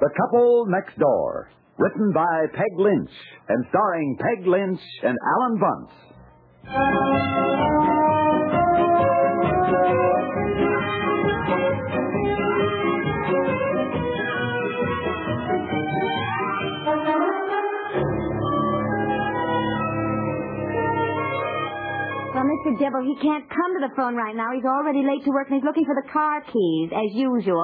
The Couple Next Door, written by Peg Lynch and starring Peg Lynch and Alan Bunce. Well, Mr. Dibble, he can't come to the phone right now. He's already late to work, and he's looking for the car keys, as usual.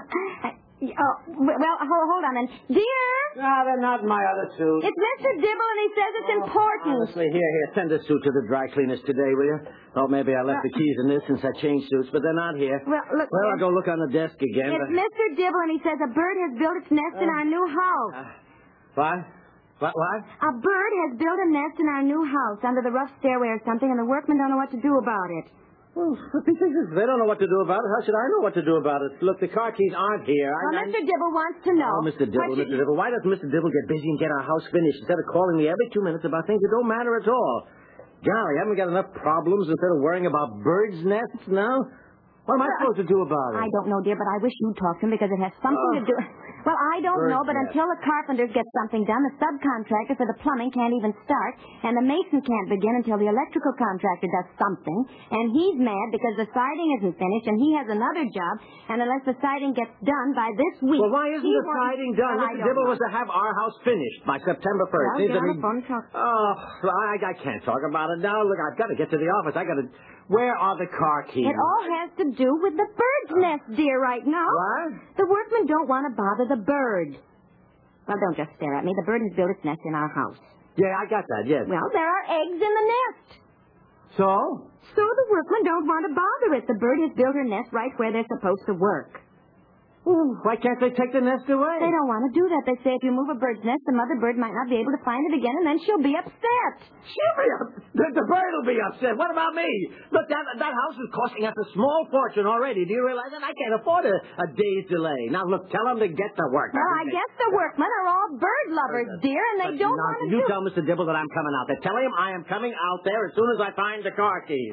Hold on then. Dear? No, they're not in my other suit. It's Mr. Dibble, and he says it's important. Honestly, here, send this suit to the dry cleaners today, will you? Oh, maybe I left the keys in this since I changed suits, but they're not here. Well, look. I'll go look on the desk again. It's Mr. Dibble, and he says a bird has built its nest in our new house. What? What? A bird has built a nest in our new house under the rough stairway or something, and the workmen don't know what to do about it. Well, they don't know what to do about it. How should I know what to do about it? Look, the car keys aren't here. Mr. Dibble wants to know. Oh, Mr. Dibble, why doesn't Mr. Dibble get busy and get our house finished instead of calling me every 2 minutes about things that don't matter at all? Golly, haven't we got enough problems instead of worrying about birds' nests now? What am I supposed to do about it? I don't know, dear, but I wish you'd talk to him because it has something to do... Well, I don't know, but until the carpenters get something done, the subcontractor for the plumbing can't even start, and the mason can't begin until the electrical contractor does something, and he's mad because the siding isn't finished, and he has another job, and unless the siding gets done by this week... Well, why isn't the siding done? Well, Mr. Dibble was to have our house finished by September 1st. Well, get on the phone and talk. I can't talk about it now. Look, I've got to get to the office. Where are the car keys? It all has to do with the bird's nest, dear, right now. What? The workmen don't want to bother the bird. Well, don't just stare at me. The bird has built its nest in our house. Yeah, I got that, yes. Well, there are eggs in the nest. So? So the workmen don't want to bother it. The bird has built her nest right where they're supposed to work. Ooh, why can't they take the nest away? They don't want to do that. They say if you move a bird's nest, the mother bird might not be able to find it again, and then she'll be upset. She'll be upset? The bird will be upset. What about me? Look, that house is costing us a small fortune already. Do you realize that? I can't afford a day's delay. Now, look, tell them to get to work. Well, I guess the workmen are all bird lovers, dear, and they don't want to You tell Mr. Dibble that I'm coming out there. Tell him I am coming out there as soon as I find the car keys.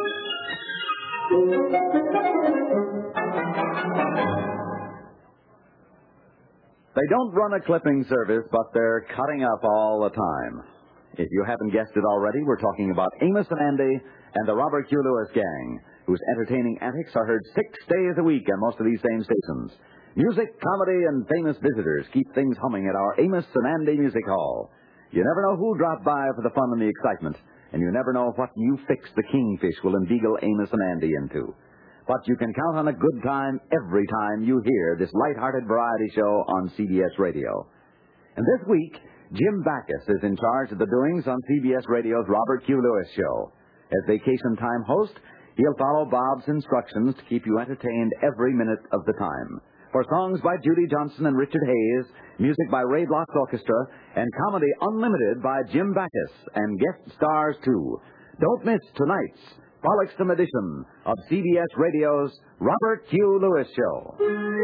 They don't run a clipping service, but they're cutting up all the time. If you haven't guessed it already, we're talking about Amos and Andy and the Robert Q. Lewis gang, whose entertaining antics are heard 6 days a week on most of these same stations. Music, comedy, and famous visitors keep things humming at our Amos and Andy Music Hall. You never know who'll drop by for the fun and the excitement, and you never know what You Fix the Kingfish will inveigle Amos and Andy into. But you can count on a good time every time you hear this light-hearted variety show on CBS Radio. And this week, Jim Backus is in charge of the doings on CBS Radio's Robert Q. Lewis show. As vacation time host, he'll follow Bob's instructions to keep you entertained every minute of the time. For songs by Judy Johnson and Richard Hayes, music by Ray Block's Orchestra, and comedy unlimited by Jim Backus and guest stars too. Don't miss tonight's Frolicsome edition of CBS Radio's Robert Q. Lewis Show.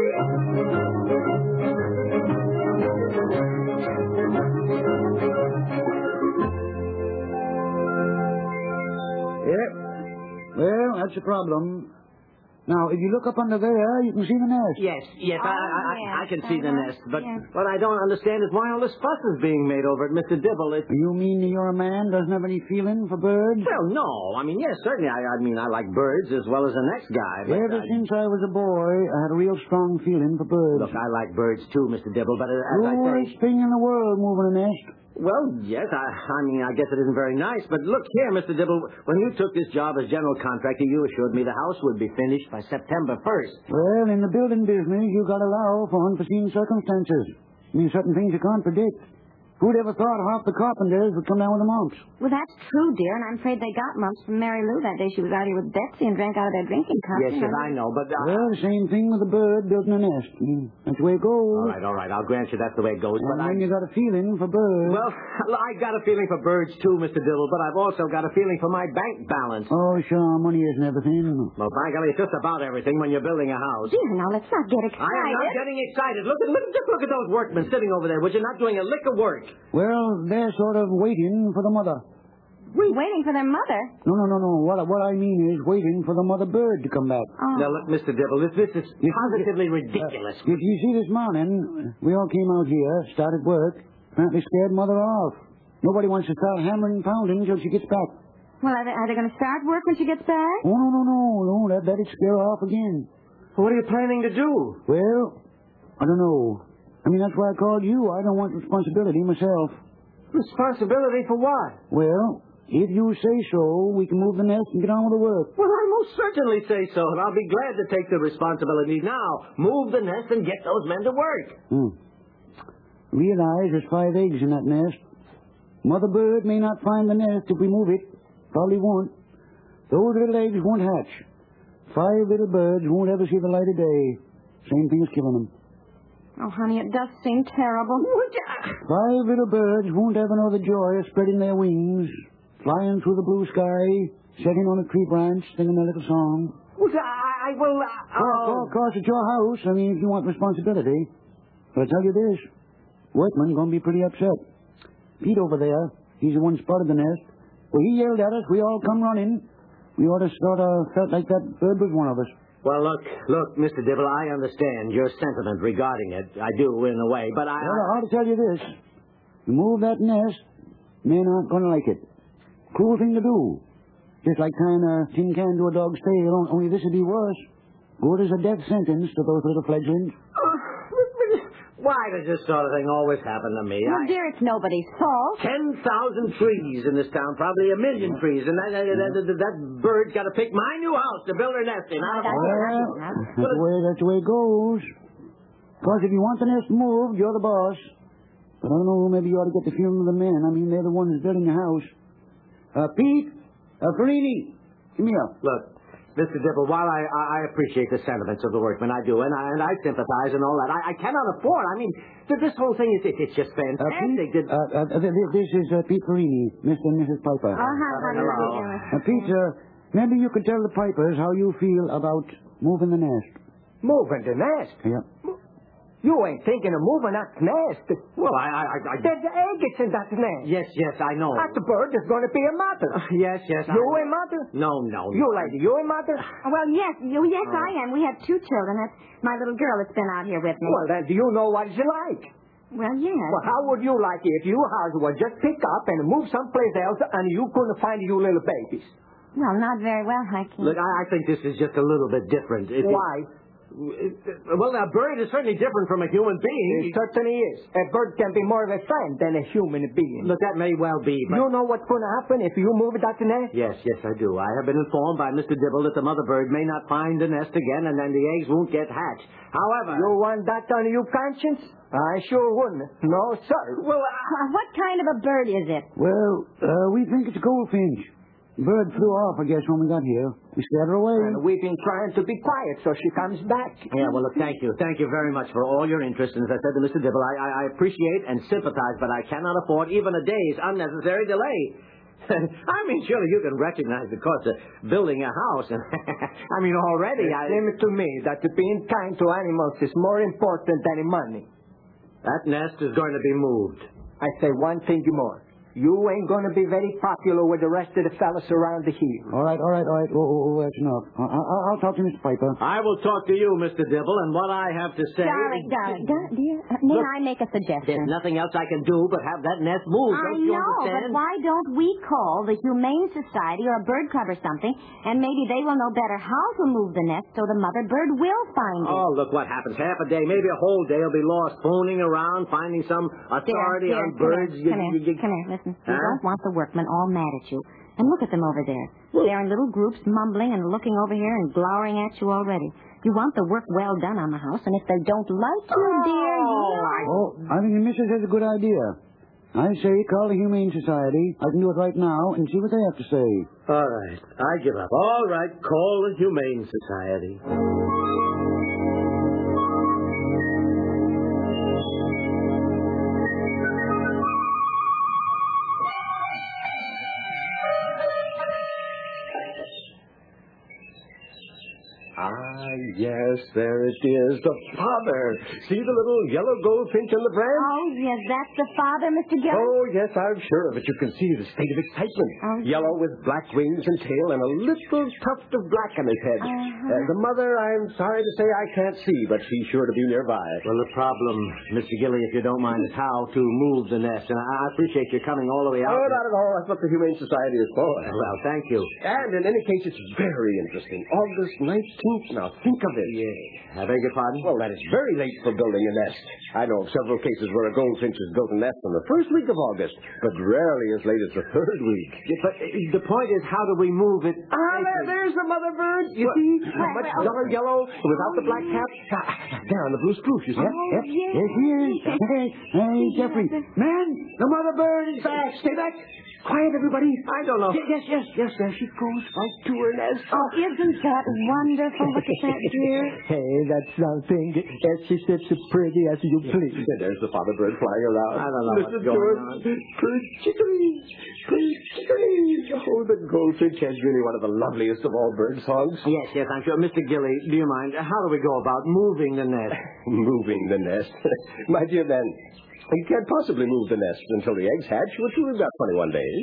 Yeah. Well, that's the problem. Now, if you look up under there, you can see the nest. Yes, I can see the nest. But yes. What I don't understand is why all this fuss is being made over it, Mr. Dibble. You mean you're a man, doesn't have any feeling for birds? Well, no. I mean, yes, certainly. I like birds as well as the next guy. But Ever since I was a boy, I had a real strong feeling for birds. Look, I like birds too, Mr. Dibble, but as The I say... worst thing in the world, moving a nest. Well, yes, I guess it isn't very nice. But look here, Mr. Dibble, when you took this job as general contractor, you assured me the house would be finished by September 1st. Well, in the building business, you got to allow for unforeseen circumstances. I mean, certain things you can't predict. Who'd ever thought half the carpenters would come down with the mumps? Well, that's true, dear, and I'm afraid they got mumps from Mary Lou that day she was out here with Betsy and drank out of their drinking cup. Yes, I know, but... Well, the same thing with the bird building a nest. That's the way it goes. All right, I'll grant you that's the way it goes, And but then you got a feeling for birds. Well, I got a feeling for birds too, Mr. Dibble, but I've also got a feeling for my bank balance. Oh, sure, money isn't everything. Well, frankly, it's just about everything when you're building a house. Dear, now let's not get excited. I am not getting excited. Just look at those workmen sitting over there, which are not doing a lick of work. Well, they're sort of waiting for the mother. Waiting for their mother? No. What I mean is waiting for the mother bird to come back. Oh. Now, look, Mr. Dibble, this is positively ridiculous. You see, this morning, we all came out here, started work, apparently scared mother off. Nobody wants to start hammering and pounding until she gets back. Well, are they going to start work when she gets back? Oh, no. That'd scare her off again. What are you planning to do? Well, I don't know. I mean, that's why I called you. I don't want responsibility myself. Responsibility for what? Well, if you say so, we can move the nest and get on with the work. Well, I most certainly say so, and I'll be glad to take the responsibility now. Move the nest and get those men to work. Realize there's 5 eggs in that nest. Mother bird may not find the nest if we move it. Probably won't. Those little eggs won't hatch. 5 little birds won't ever see the light of day. Same thing as killing them. Oh, honey, it does seem terrible. 5 little birds won't ever know the joy of spreading their wings, flying through the blue sky, sitting on a tree branch, singing a little song. I will... Of course, it's your house. I mean, if you want responsibility. But I'll tell you this. Workman's going to be pretty upset. Pete over there, he's the one who spotted the nest. Well, he yelled at us. We all come running. We ought to sort of felt like that bird was one of us. Well, look, Mr. Dibble, I understand your sentiment regarding it. I do, in a way, but I... Well, I ought to tell you this. You move that nest, men aren't going to like it. Cruel thing to do. Just like tying a tin can to a dog's tail, only this would be worse. Good as a death sentence to those little fledglings. Why does this sort of thing always happen to me? Well, dear, it's nobody's fault. 10,000 trees in this town, probably 1 million trees, and that bird's got to pick my new house to build her nest in. That's the way it goes. Of course, if you want the nest moved, you're the boss. But I don't know, maybe you ought to get the feeling of the men. I mean, they're the ones building the house. Pete, Farini, come here. Look, Mr. Dibble, while I appreciate the sentiments of the workmen, I do, and I sympathize and all that, I cannot afford. I mean, this whole thing it's just fantastic. This is Pete Farini, Mr. and Mrs. Piper. Hello. Pete, maybe you could tell the Pipers how you feel about moving the nest. Moving the nest? Yeah. You ain't thinking of moving that nest. Well, There's the egg is in that nest. Yes, I know. That bird is going to be a mother. Yes. You a mother? No. You lady, you a mother? Well, yes, I am. We have 2 children. That's my little girl that's been out here with me. Well, then, do you know what you like? Well, yes. Well, how would you like it if your house would just pick up and move someplace else and you couldn't find your little babies? Well, not very well, I can't. Look, I think this is just a little bit different. Why? Well, a bird is certainly different from a human being. It certainly is. A bird can be more of a friend than a human being. Look, that may well be, but... You know what's going to happen if you move that nest? Yes, I do. I have been informed by Mr. Dibble that the mother bird may not find the nest again, and then the eggs won't get hatched. However... You want that on your conscience? I sure wouldn't. No, sir. Well, what kind of a bird is it? Well, we think it's a goldfinch. Bird flew off, I guess, when we got here. We scared her away. And we've been trying to be quiet so she comes back. Yeah, well, look, thank you. Thank you very much for all your interest. And as I said to Mr. Dibble, I appreciate and sympathize, but I cannot afford even a day's unnecessary delay. I mean, surely you can recognize the cost of building a house. And I mean, already It seems to me that being kind to animals is more important than money. That nest is going to be moved. I say one thing more. You ain't going to be very popular with the rest of the fellas around here. All right. Oh, that's enough. I'll talk to Mr. Piper. I will talk to you, Mr. Dibble, and what I have to say... Darling, dear, may I make a suggestion? There's nothing else I can do but have that nest moved. I Don't you know, understand? but why don't we call the Humane Society or a bird club or something, and maybe they will know better how to move the nest so the mother bird will find it. Oh, look what happens. Half a day, maybe a whole day will be lost fooling around, finding some authority on birds. Come here, listen. You don't want the workmen all mad at you. And look at them over there. They're in little groups, mumbling and looking over here and glowering at you already. You want the work well done on the house, and if they don't like you, dear, I think the missus has a good idea. I say call the Humane Society. I can do it right now and see what they have to say. All right. I give up. All right. Call the Humane Society. yes, there it is. The father. See the little yellow goldfinch on the branch? Oh, yes, that's the father, Mr. Gillis? Oh, yes, I'm sure of it. You can see the state of excitement. Oh, Yellow with black wings and tail and a little tuft of black on his head. The mother, I'm sorry to say I can't see, but she's sure to be nearby. Well, the problem, Mr. Gilly, if you don't mind, is how to move the nest. And I appreciate your coming all the way out. Oh, not at all. That's what the Humane Society is for. Well, thank you. And in any case, it's very interesting. August 19th. Now, think of it. Yeah. I beg your pardon? Well, that is very late for building a nest. I know of several cases where a goldfinch has built a nest on the first week of August, but rarely as late as the third week. Yeah, but the point is, how do we move it? There's the mother bird. You see? Much duller yellow without the black cap. There on the blue spruce, you see? Oh, yes. Yes, he is. Hey, Jeffrey. Man, the mother bird is back. Stay back. Quiet, everybody. I don't know. Yes. There she goes right to her nest. Oh, isn't that wonderful? Look at that, dear. Hey, that's something. As she sits as pretty as you please. There's the father bird flying around. I don't know Listen what's going on. Oh, the goldfinch has really one of the loveliest of all bird songs. Yes, I'm sure. Mr. Gilly, do you mind? How do we go about moving the nest? Moving the nest. My dear man, you can't possibly move the nest until the eggs hatch, which we've got 21 days.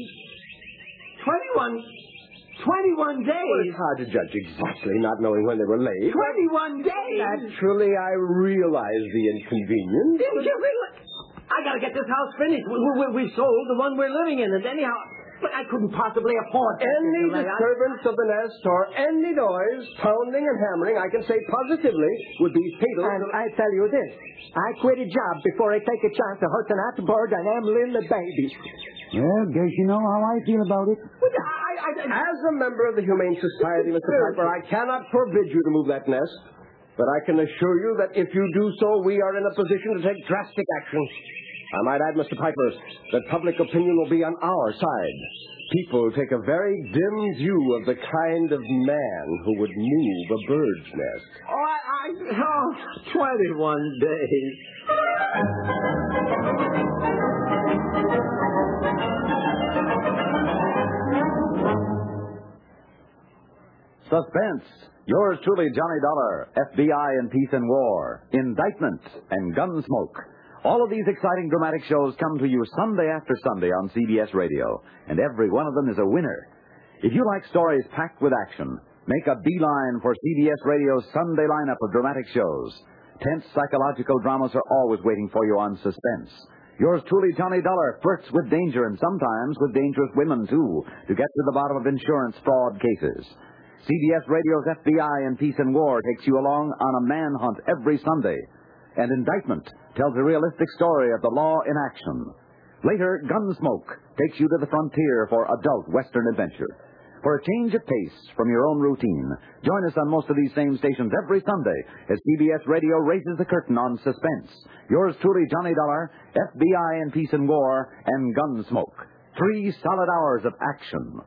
21 days? Well, it's hard to judge exactly, not knowing when they were laid. 21 days? Naturally, I realize the inconvenience. Didn't you realize? I gotta get this house finished. We sold the one we're living in, and anyhow, but I couldn't possibly afford any disturbance of the nest or any noise, pounding and hammering, I can say positively, would be fatal. And I tell you this, I quit a job before I take a chance to hurt an bird and Emily the baby. Well, guess you know how I feel about it. As a member of the Humane Society, Mr. Piper, I cannot forbid you to move that nest. But I can assure you that if you do so, we are in a position to take drastic action. I might add, Mr. Piper, that public opinion will be on our side. People take a very dim view of the kind of man who would move a bird's nest. 21 days. Suspense. Yours truly, Johnny Dollar. FBI and Peace and War. Indictment and Gunsmoke. All of these exciting dramatic shows come to you Sunday after Sunday on CBS Radio, and every one of them is a winner. If you like stories packed with action, make a beeline for CBS Radio's Sunday lineup of dramatic shows. Tense psychological dramas are always waiting for you on Suspense. Yours truly, Johnny Dollar, flirts with danger and sometimes with dangerous women, too, to get to the bottom of insurance fraud cases. CBS Radio's FBI and Peace and War takes you along on a manhunt every Sunday. And Indictment tells a realistic story of the law in action. Later, Gunsmoke takes you to the frontier for adult Western adventure. For a change of pace from your own routine, join us on most of these same stations every Sunday as CBS Radio raises the curtain on Suspense. Yours truly, Johnny Dollar, FBI and Peace and War, and Gunsmoke. 3 solid hours of action.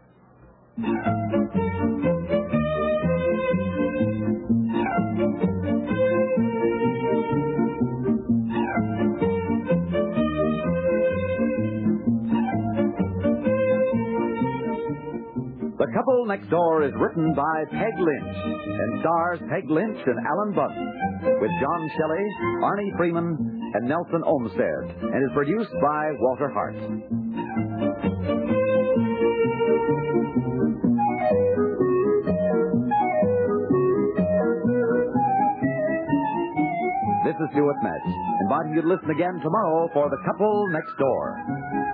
The Couple Next Door is written by Peg Lynch and stars Peg Lynch and Alan Bunn, with John Shelley, Arnie Freeman, and Nelson Olmsted, and is produced by Walter Hart. This is Stuart Metz, inviting you to listen again tomorrow for The Couple Next Door.